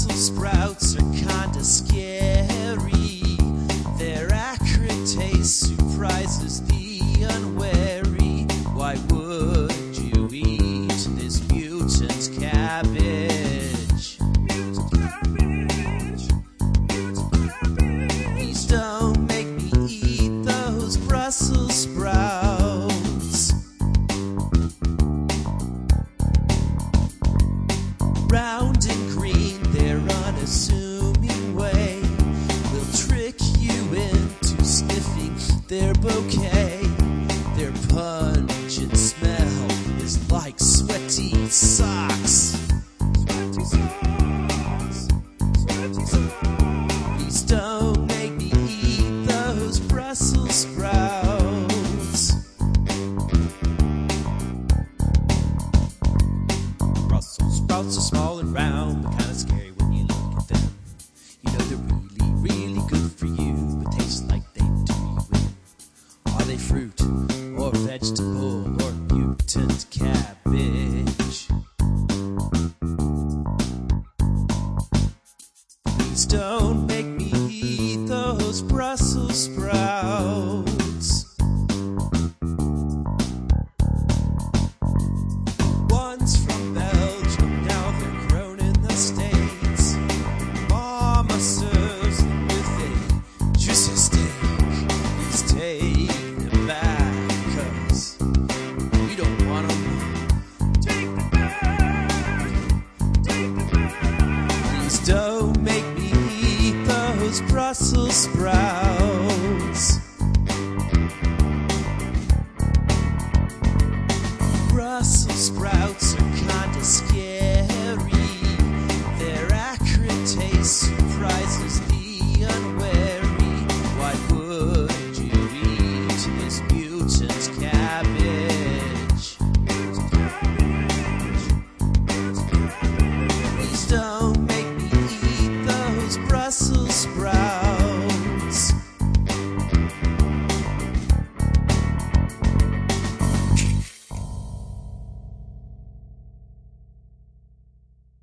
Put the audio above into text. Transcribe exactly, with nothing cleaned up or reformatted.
Brussels sprouts are kinda scary. Their acrid taste surprises the unwary. Why would you eat this mutant cabbage? Mutant cabbage. Mutant cabbage. Please don't make me eat those Brussels sprouts. Round and green, their unassuming way will trick you into sniffing their bouquet. Their pungent smell is like sweaty socks. Sweaty socks. Sweaty socks. Please don't make me eat those Brussels sprouts. Brussels sprouts are small and round, but kinda scary when you look at them. You know they're really, really good for you, but taste like they do you in. Are they fruit, or vegetable, or mutant cabbage? Please don't make me eat those Brussels sprouts. One's from Belgium, now they're grown in the States. Mama serves them with a juicy steak. Please take them back, 'cause we don't want them. Take them back. Take them back. Please don't make me eat those Brussels sprouts. Brussels sprouts are kinda scary. Their acrid taste surprises the unwary. Why would you eat this mutant cabbage? Mutant cabbage. Mutant cabbage. Please don't make me eat those Brussels sprouts.